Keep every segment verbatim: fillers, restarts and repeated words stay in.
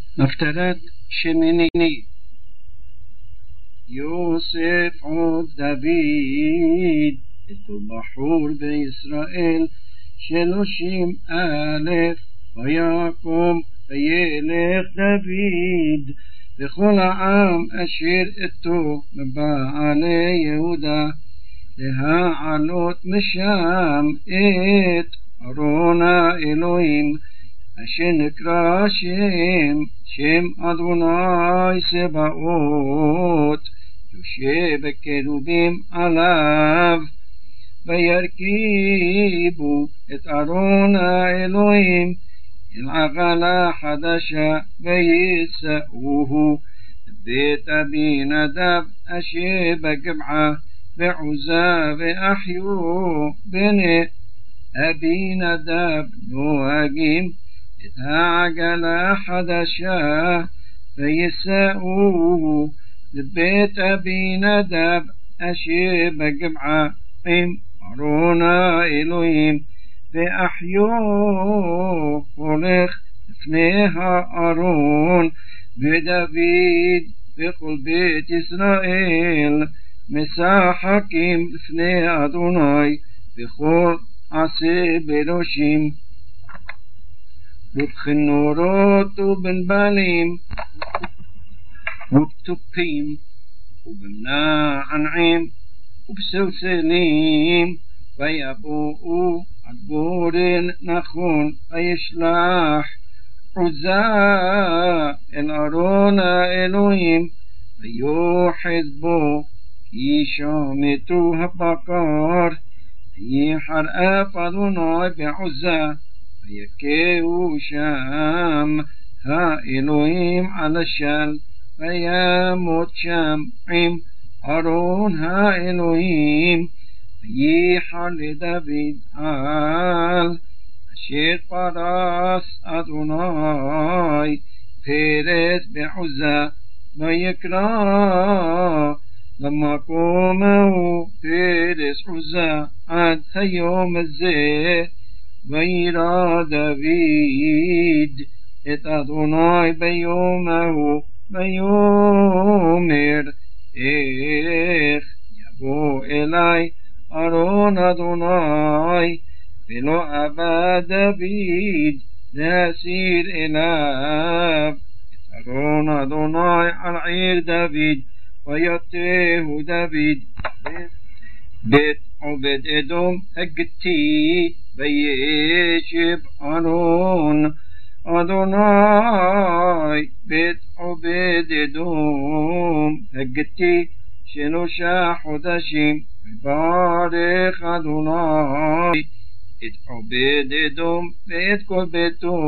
הפטרת שמיני. יוסף עוד דוד, אותו בחור בישראל, שלושים אלף, ויקום וילך דוד, וכל העם אשר איתו מבעלי יהודה, להעלות משם את ארון האלוהים, אשר נקרא שם, שם אדוני צבאות, יושב בקרובים עליו, וירכיבו את ארון האלוהים אל עגלה חדשה, ויישאוהו בית אבינדב אשר בגבעה, ועוזה ואחיו בני אבינדב נוהגים את העגלה החדשה, ויישאוהו לבית אבינדב אשר בגבעה עם ארון האלוהים, ואחיו הולך לפני הארון, ודוד וכל בית ישראל משחקים לפני אדוני בכל עשה בראשים, ובכנורות ובנבלים ובתופים ובמנענעים ובסלסלים, ויבואו עד גורן נכון, וישלח עוזה אל ארון האלוהים, ויוחד בו כי שמטו הבקר, ויחרף אדוני בעוזה, ויכהו שם האלוהים על השל, וימות שם עם ארון האלוהים, וייחר לדוד על אשר פרס אדוני פרס בעוזה, ויקרא למקום ההוא פרס עוזה עד היום הזה. וירא דוד את אדוני ביום ההוא, ויאמר איך יבוא אלי ארון אדוני, ולא אבא דוד להסיר אליו את ארון אדוני על עיר דוד. ויתהו דוד בית עובד אדום הגתי, וישב ארון אדוני בית עובד אדום הגתי שלושה חודשים, וברך אדוני את עובד אדום ואת כל ביתו,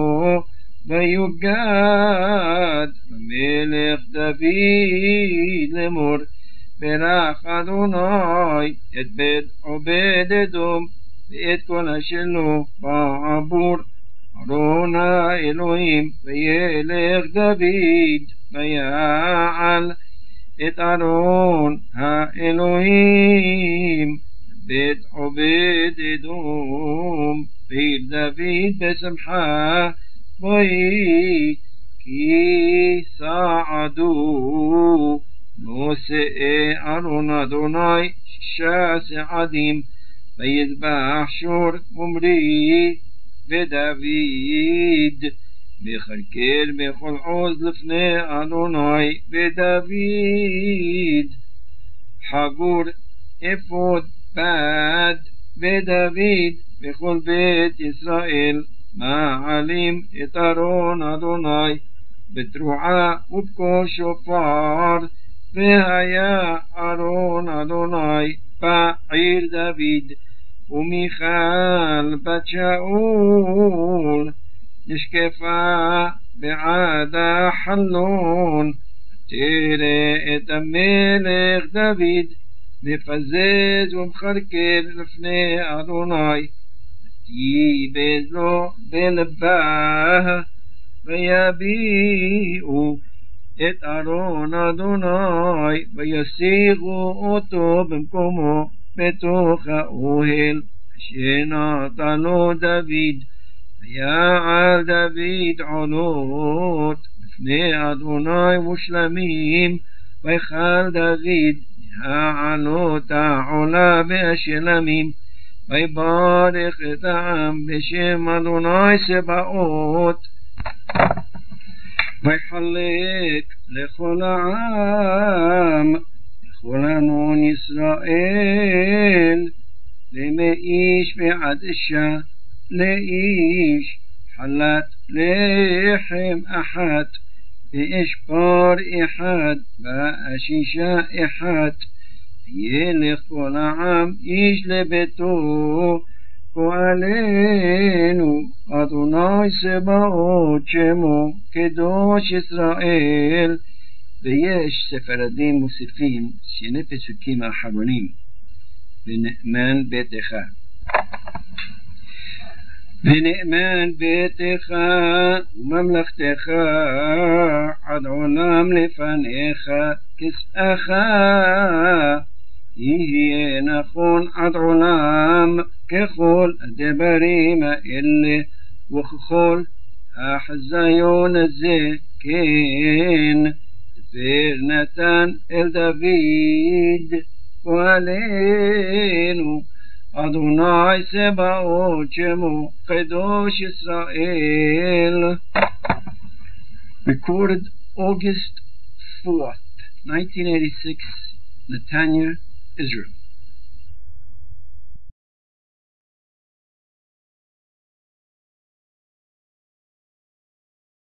ויוגד למלך דוד לאמור, ברך אדוני את בית עובד אדום ואת כל אשר לו בעבור ארון האלוהים. וילך דוד ויעל את ארון האלוהים בית עובד אדום, ועיר דוד בשמחה, ויהי כי סעדו נושאי ארון אדוני שישה סעדים, ויזבח שור עמרי ודוד, וכרכר בכל עוז לפני אדוני ודוד, חגור אפוד בד ודוד, וכל בית ישראל מעלים את ארון אדוני בתרועה ובקול שופר. והיה ארון אדוני בעיר דוד, ומיכל בת שאול נשקפה בעד החלון, תראה את המלך דוד מפזז ומחרקר לפני אדוני, ותיבז לו בלבה, ויביאו את ארון אדוני, ויסירו אותו במקומו בתוך האוהל אשר נתן לו דוד. ויעל דוד עולות מאדוני מושלמים, ויכל דוד העלות העולה והשלמים, ויברך את העם בשם אדוני צבאות, ויחלק לכל העם, לכל המון ישראל, למאיש ועד אישה, לאיש חלת לחם אחת, באשפר אחד, באשישה אחת, ילך כל העם איש לביתו, פועלנו אדוני צבאות שמו קדוש ישראל. ויש ספרדים מוסיפים שני פסוקים האחרונים בנאמן ביתך. ונאמן ביתך וממלכתך עד עולם לפניך, כסאך יהיה נכון עד עולם, ככל הדברים האלה וככל החזיון הזה, כן דבר נתן אל דוד פועלנו אדוני צבאות שמו קדוש ישראל. Recorded August fourth, nineteen eighty-six, Netanya, Israel.